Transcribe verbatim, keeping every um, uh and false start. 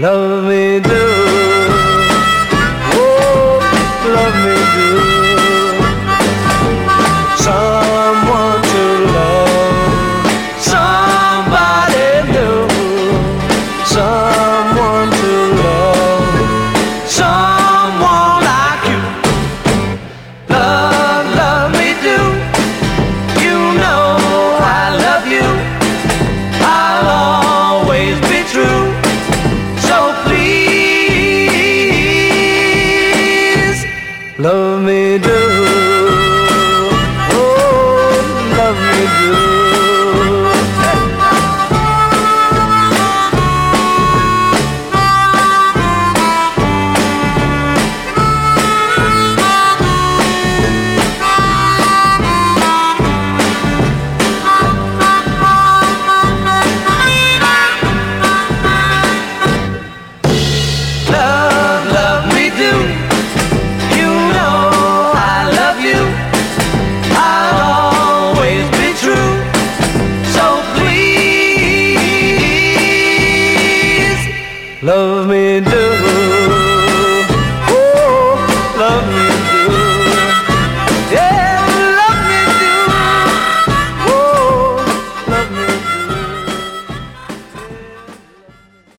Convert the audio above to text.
Love me do, oh, love me do. Someone to love, somebody new. Someone to love, someone like you. Love, love me do. You know I love you. I'll always be true. So please, love me do. Oh, love me do. Love, love me do. You know I love you. I'll always be true. So please, love me do.